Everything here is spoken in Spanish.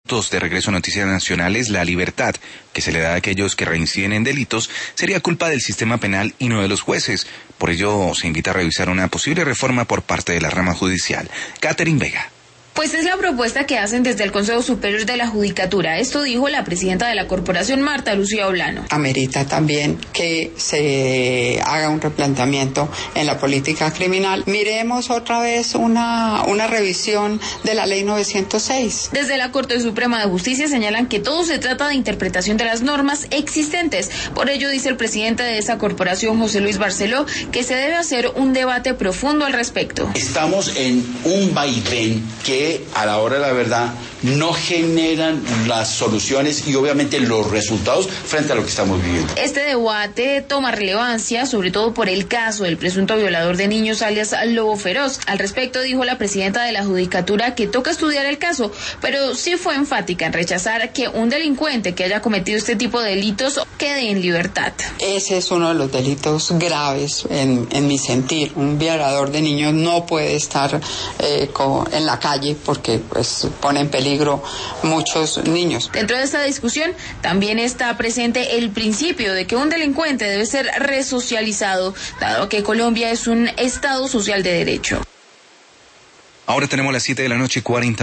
De Regreso a Noticias Nacionales, la libertad que se le da a aquellos que reinciden en delitos sería culpa del sistema penal y no de los jueces. Por ello, se invita a revisar una posible reforma por parte de la rama judicial. Catherine Vega. Pues es la propuesta que hacen desde el Consejo Superior de la Judicatura. Esto dijo la presidenta de la corporación, Marta Lucía Olano. Amerita también que se haga un replanteamiento en la política criminal. Miremos otra vez una revisión de la Ley 906. Desde la Corte Suprema de Justicia señalan que todo se trata de interpretación de las normas existentes. Por ello, dice el presidente de esa corporación, José Luis Barceló, que se debe hacer un debate profundo al respecto. Estamos en un vaivén que a la hora de la verdad no generan las soluciones y obviamente los resultados frente a lo que estamos viviendo. Este debate toma relevancia, sobre todo por el caso del presunto violador de niños alias Lobo Feroz. Al respecto dijo la presidenta de la Judicatura que toca estudiar el caso, pero sí fue enfática en rechazar que un delincuente que haya cometido este tipo de delitos quede en libertad. Ese es uno de los delitos graves en mi sentir. Un violador de niños no puede estar en la calle porque pues pone en peligro muchos niños. Dentro de esta discusión también está presente el principio de que un delincuente debe ser resocializado, dado que Colombia es un estado social de derecho. Ahora tenemos las 7:40 p.m.